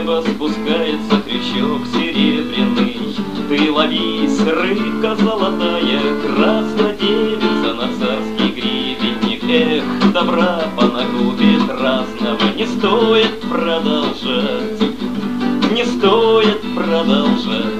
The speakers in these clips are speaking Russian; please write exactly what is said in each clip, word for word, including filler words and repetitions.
неба спускается крючок серебряный. Ты ловись, рыбка золотая, краснодевица на царский гребенник. Эх, добра понагубит разного, не стоит продолжать, не стоит продолжать.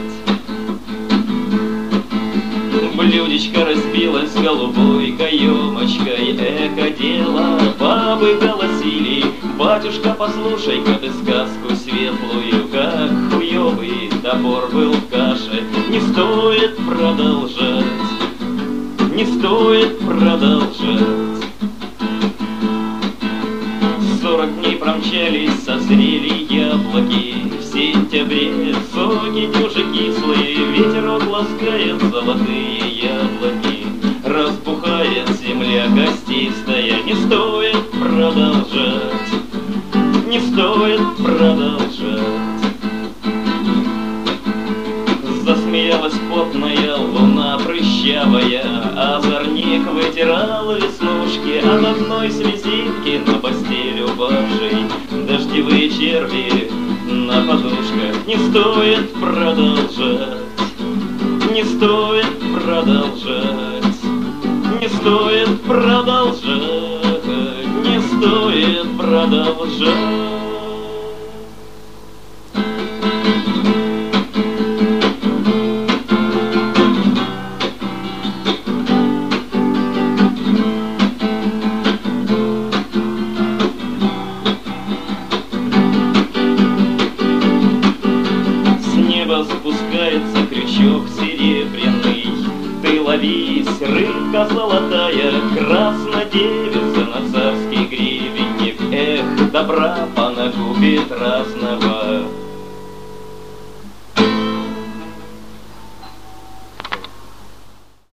Блюдечко разбилось голубой каемочкой, эко дело, бабы голосили: батюшка, послушай-ка ты сказку светлую, как хуёвый топор был в каше. Не стоит продолжать, не стоит продолжать. Сорок дней промчались, созрели яблоки, в сентябре соки дюжи кислые, ветерок ласкает золотые яблоки. Разбухает земля костистая, не стоит продолжать, не стоит продолжать. Засмеялась потная луна прыщавая, озорник вытирал веснушки от одной слезинки на постель упавшей. Дождевые черви на подушках, не стоит продолжать, не стоит продолжать, не стоит продолжать, не стоит продолжать. Спускается крючок серебряный. Ты ловись, рыбка золотая, краснодевица на царский гребенник. Эх, добра понагубит разного,